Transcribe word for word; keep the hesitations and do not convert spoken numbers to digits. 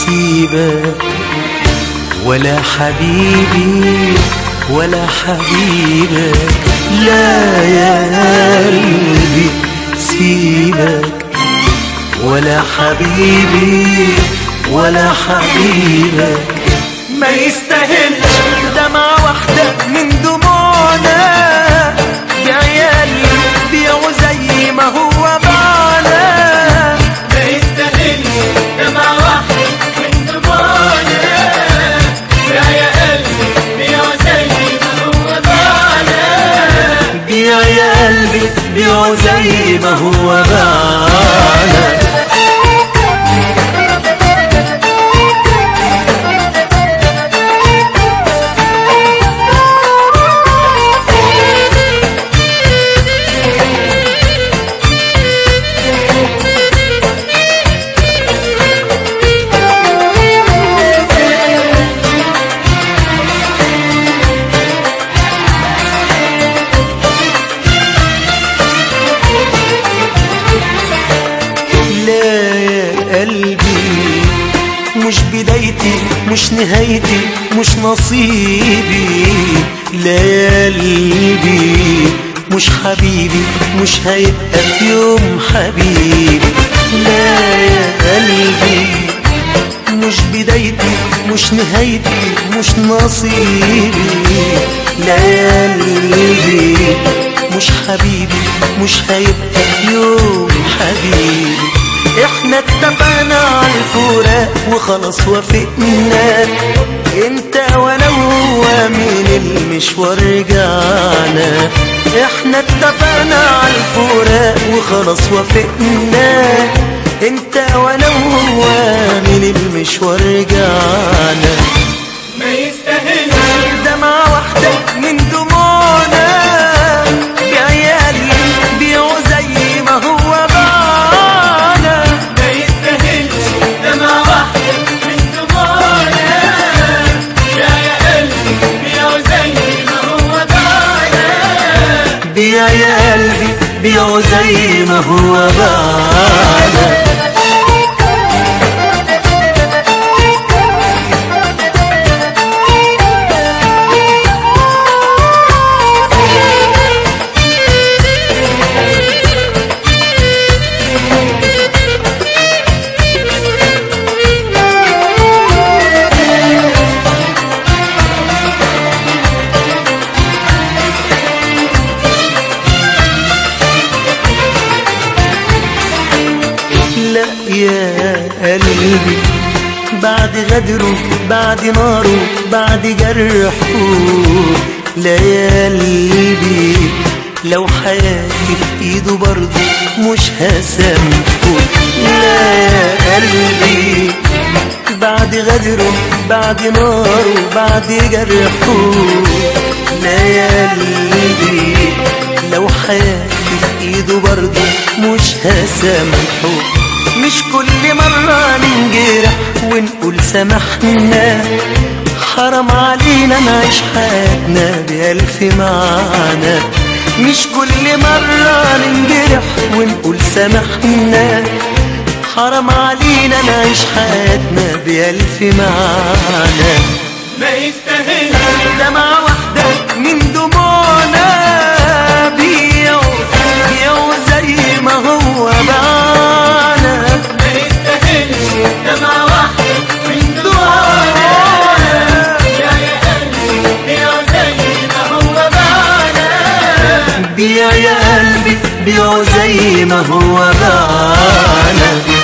سيبك ولا حبيبي ولا حبيبك، لا يا قلبي سيبك ولا حبيبي ولا حبيبك. ما يستاهلش دمعة واحدة من دموعنا، يا عيالي بيعوا زي ما هو باعنا. ما يستاهلش دمعة واحدة من دموعنا، يا قلبي بيعوا زي ما هو باعنا. بيع يا قلبي بيعوا زي ما هو باعنا. قلبي مش بدايتي مش نهايتي مش نصيبي، لا يا قلبي مش حبيبي مش هيبقى في يوم حبيبي. لا يا قلبي مش بدايتي مش نهايتي مش نصيبي، لا يا قلبي مش حبيبي مش هيبقى في يوم حبيبي. احنا اتفقنا على الفراق وخلاص وافقنا، انت وانا وهو من المشوار رجعنا. احنا اتفقنا على الفراق وخلاص وافقنا، انت وانا وهو من المشوار رجعنا. ما يستاهلش دمعة واحدة من دموعنا، يا عيالي بيعوا زي ما هو باعنا. ما يستاهلش دمعة واحدة من دموعنا، يا قلبي بيعوا زي ما هو باعنا. بيع يا قلبي بيعوا زي ما هو باعنا. يا قلبي بعد غدره بعد ناره بعد جرحه، لا يا قلبي لو حياتي في ايده برضه مش هسامحه. لا يا قلبي بعد غدره بعد ناره بعد جرحه، لا يا قلبي لو حياتي في ايده برضه مش هسامحه. مش كل مرة ننجرح ونقول سامحنا، حرام علينا نعيش حياتنا بألف معنى. مش كل مرة ننجرح ونقول سامحنا، حرام علينا نعيش حياتنا بألف معنى. ما يستاهلش دمعة واحدة من دموعنا، بيعوا بيعوا زي ما هو باعنا. ما يستاهلش دمعة واحدة من دموعنا، يا قلبي بيعوا زي ما هو باعنا. بيع يا قلبي بيعوا زي ما هو باعنا.